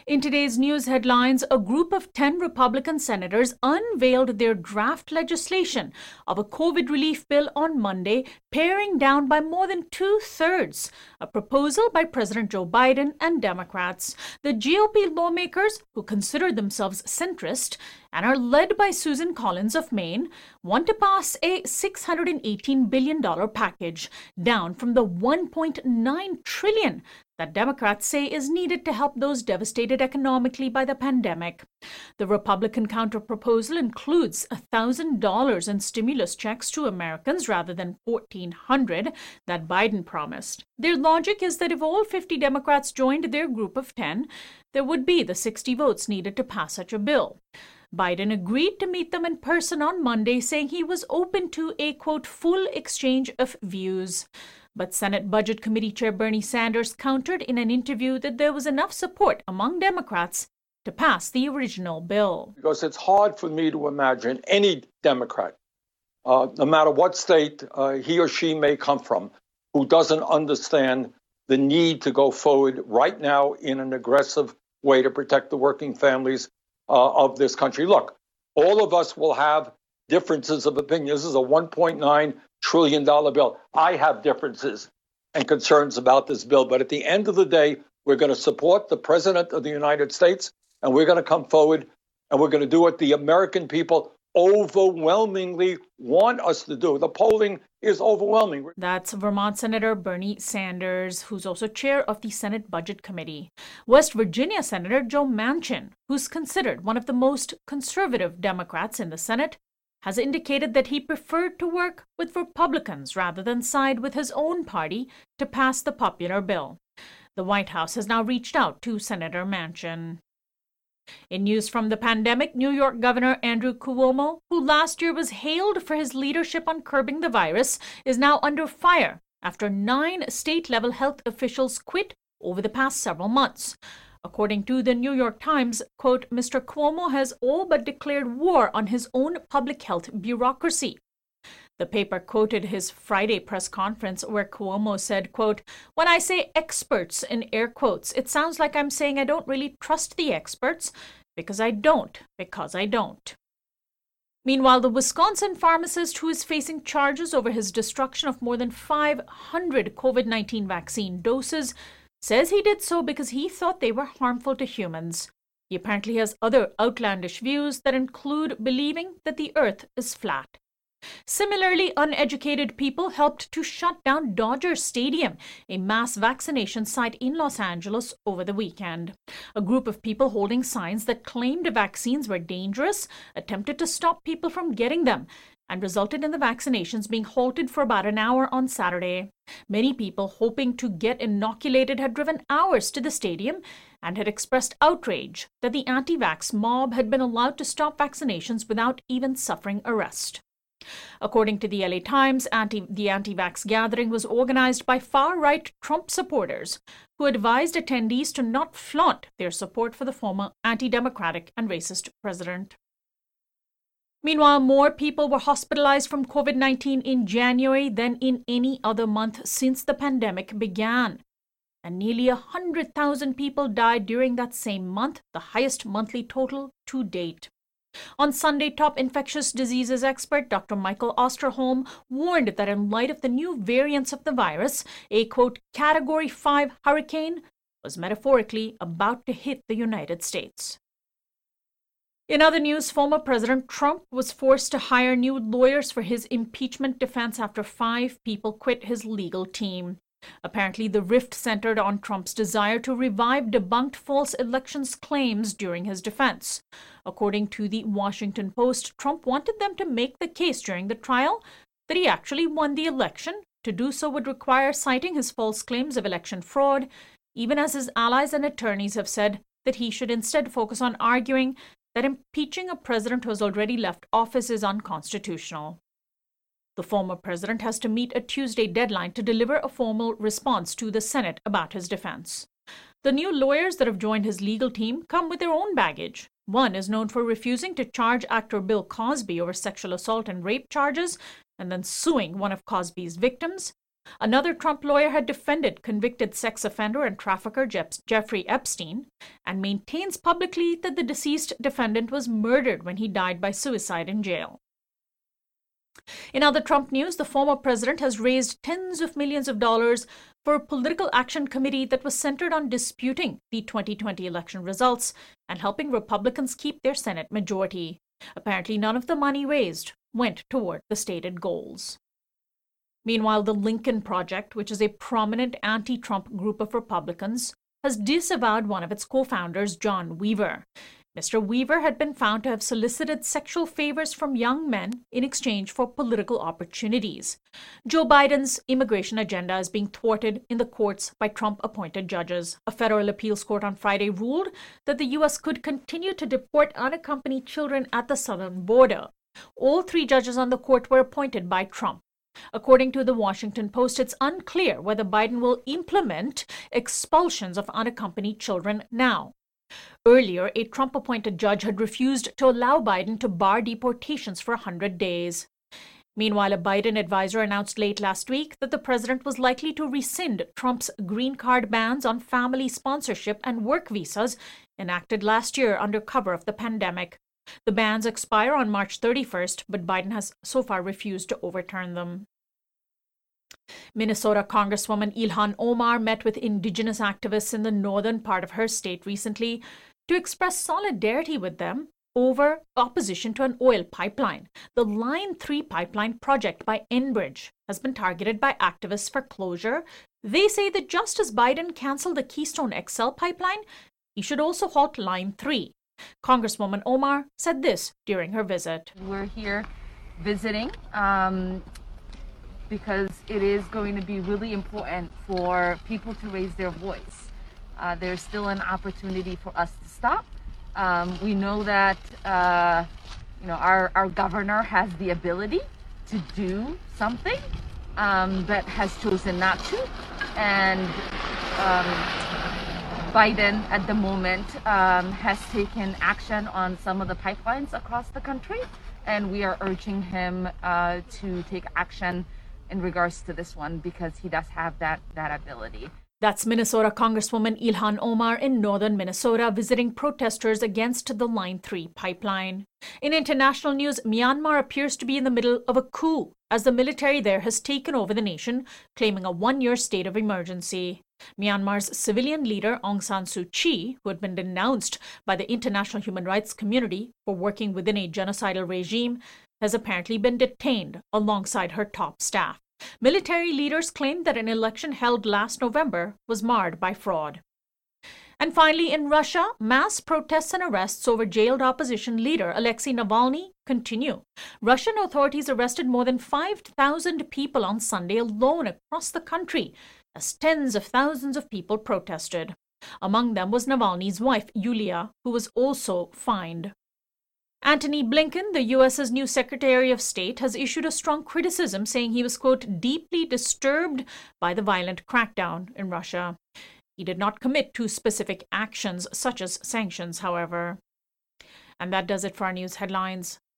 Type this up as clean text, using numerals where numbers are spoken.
In today's news headlines, a group of 10 Republican senators unveiled their draft legislation of a COVID relief bill on Monday, paring down by more than two-thirds a proposal by President Joe Biden and Democrats. The GOP lawmakers, who consider themselves centrist and are led by Susan Collins of Maine, want to pass a $618 billion package, down from the $1.9 trillion that Democrats say is needed to help those devastated economically by the pandemic. The Republican counterproposal includes $1,000 in stimulus checks to Americans rather than $1,400 that Biden promised. Their logic is that if all 50 Democrats joined their group of 10, there would be the 60 votes needed to pass such a bill. Biden agreed to meet them in person on Monday, saying he was open to a, quote, full exchange of views. But Senate Budget Committee Chair Bernie Sanders countered in an interview that there was enough support among Democrats to pass the original bill. Because it's hard for me to imagine any Democrat, no matter what state he or she may come from, who doesn't understand the need to go forward right now in an aggressive way to protect the working families of this country. Look, all of us will have differences of opinion. This is a $1.9 trillion bill. I have differences and concerns about this bill, but at the end of the day, we're going to support the President of the United States, and we're going to come forward, and we're going to do what the American people overwhelmingly want us to do. The polling is overwhelming. That's Vermont Senator Bernie Sanders, who's also chair of the Senate Budget Committee. West Virginia Senator Joe Manchin, who's considered one of the most conservative Democrats in the Senate, has indicated that he preferred to work with Republicans rather than side with his own party to pass the popular bill. The White House has now reached out to Senator Manchin. In news from the pandemic, New York Governor Andrew Cuomo, who last year was hailed for his leadership on curbing the virus, is now under fire after 9 state-level health officials quit over the past several months. According to the New York Times, quote, Mr. Cuomo has all but declared war on his own public health bureaucracy. The paper quoted his Friday press conference where Cuomo said, quote, when I say experts in air quotes, it sounds like I'm saying I don't really trust the experts because I don't. Meanwhile, the Wisconsin pharmacist who is facing charges over his destruction of more than 500 COVID-19 vaccine doses says he did so because he thought they were harmful to humans. He apparently has other outlandish views that include believing that the earth is flat. Similarly, uneducated people helped to shut down Dodger Stadium, a mass vaccination site in Los Angeles, over the weekend. A group of people holding signs that claimed vaccines were dangerous attempted to stop people from getting them and resulted in the vaccinations being halted for about an hour on Saturday. Many people hoping to get inoculated had driven hours to the stadium and had expressed outrage that the anti-vax mob had been allowed to stop vaccinations without even suffering arrest. According to the LA Times, the anti-vax gathering was organized by far-right Trump supporters who advised attendees to not flaunt their support for the former anti-democratic and racist president. Meanwhile, more people were hospitalized from COVID-19 in January than in any other month since the pandemic began. And nearly 100,000 people died during that same month, the highest monthly total to date. On Sunday, top infectious diseases expert Dr. Michael Osterholm warned that in light of the new variants of the virus, a, quote, Category 5 hurricane was metaphorically about to hit the United States. In other news, former President Trump was forced to hire new lawyers for his impeachment defense after 5 people quit his legal team. Apparently, the rift centered on Trump's desire to revive debunked false elections claims during his defense. According to the Washington Post, Trump wanted them to make the case during the trial that he actually won the election. To do so would require citing his false claims of election fraud, even as his allies and attorneys have said that he should instead focus on arguing that impeaching a president who has already left office is unconstitutional. The former president has to meet a Tuesday deadline to deliver a formal response to the Senate about his defense. The new lawyers that have joined his legal team come with their own baggage. One is known for refusing to charge actor Bill Cosby over sexual assault and rape charges and then suing one of Cosby's victims. Another Trump lawyer had defended convicted sex offender and trafficker Jeffrey Epstein and maintains publicly that the deceased defendant was murdered when he died by suicide in jail. In other Trump news, the former president has raised tens of millions of dollars for a political action committee that was centered on disputing the 2020 election results and helping Republicans keep their Senate majority. Apparently, none of the money raised went toward the stated goals. Meanwhile, the Lincoln Project, which is a prominent anti-Trump group of Republicans, has disavowed one of its co-founders, John Weaver. Mr. Weaver had been found to have solicited sexual favors from young men in exchange for political opportunities. Joe Biden's immigration agenda is being thwarted in the courts by Trump-appointed judges. A federal appeals court on Friday ruled that the U.S. could continue to deport unaccompanied children at the southern border. All 3 judges on the court were appointed by Trump. According to the Washington Post, it's unclear whether Biden will implement expulsions of unaccompanied children now. Earlier, a Trump-appointed judge had refused to allow Biden to bar deportations for 100 days. Meanwhile, a Biden advisor announced late last week that the president was likely to rescind Trump's green card bans on family sponsorship and work visas enacted last year under cover of the pandemic. The bans expire on March 31st, but Biden has so far refused to overturn them. Minnesota Congresswoman Ilhan Omar met with indigenous activists in the northern part of her state recently to express solidarity with them over opposition to an oil pipeline. The Line 3 pipeline project by Enbridge has been targeted by activists for closure. They say that just as Biden canceled the Keystone XL pipeline, he should also halt Line 3. Congresswoman Omar said this during her visit. We're here visiting because it is going to be really important for people to raise their voice. There's still an opportunity for us to stop. We know that our governor has the ability to do something, but has chosen not to. And Biden at the moment has taken action on some of the pipelines across the country, and we are urging him to take action in regards to this one because he does have that ability. That's Minnesota Congresswoman Ilhan Omar in northern Minnesota visiting protesters against the Line 3 pipeline. In international news, Myanmar appears to be in the middle of a coup as the military there has taken over the nation, claiming a 1-year state of emergency. Myanmar's civilian leader Aung San Suu Kyi, who had been denounced by the international human rights community for working within a genocidal regime, has apparently been detained alongside her top staff. Military leaders claimed that an election held last November was marred by fraud. And finally, in Russia, mass protests and arrests over jailed opposition leader Alexei Navalny continue. Russian authorities arrested more than 5,000 people on Sunday alone across the country as tens of thousands of people protested. Among them was Navalny's wife, Yulia, who was also fined. Antony Blinken, the U.S.'s new Secretary of State, has issued a strong criticism, saying he was, quote, deeply disturbed by the violent crackdown in Russia. He did not commit to specific actions, such as sanctions, however. And that does it for our news headlines.